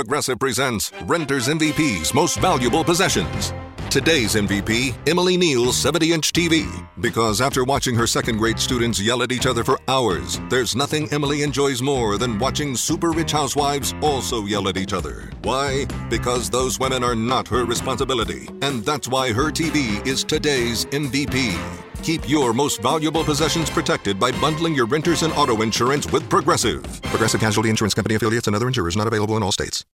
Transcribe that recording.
Progressive presents Renters MVP's Most Valuable Possessions. Today's MVP, Emily Neal's 70-inch TV. Because after watching her second-grade students yell at each other for hours, there's nothing Emily enjoys more than watching super-rich housewives also yell at each other. Why? Because those women are not her responsibility. And that's why her TV is today's MVP. Keep your most valuable possessions protected by bundling your renters and auto insurance with Progressive. Progressive Casualty Insurance Company affiliates and other insurers not available in all states.